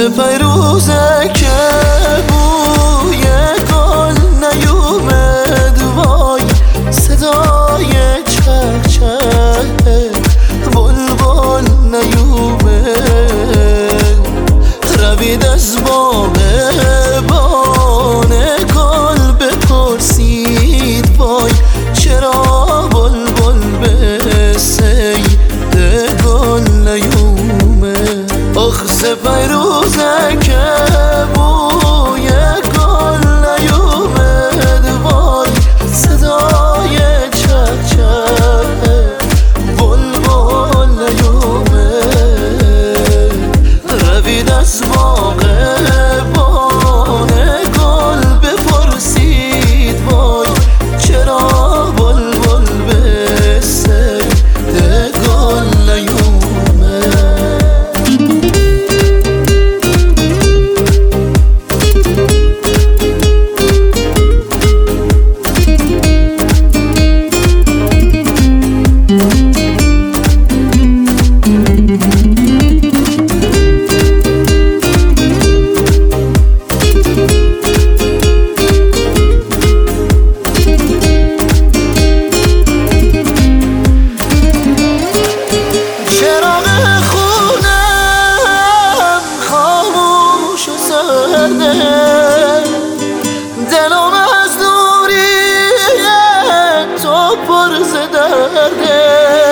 پیروزه که بوی گل نیومد، وای صدای چهچه بلبل نیومد. روید از باغبان گل بپرسید، وای چرا بلبل به صید گل نیومد. آخ پیروزه که بوی گل نیومد، وای صدای چهچه بلبل نیومد. روید از باغبان گل بپرسید، وای چرا بلبل به صید گل نیومد. دلم از دوری تو پر ز درده،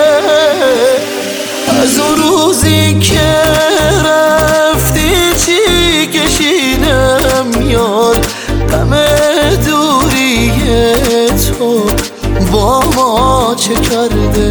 از اون روزی که رفتی چی کشیدم یار، غم دوری تو با ما چه کرده.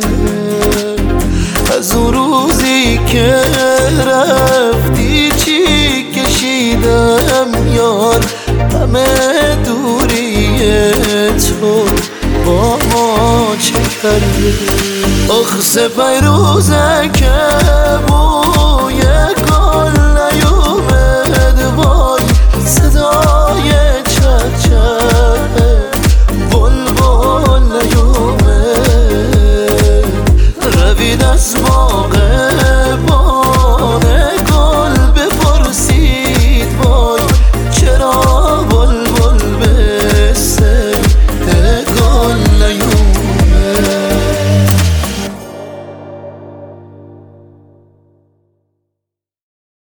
از اون روزی که رفتی چی کشیدم یار، همه دوری تو با ما چه کرده. آخ پیروزه که بوی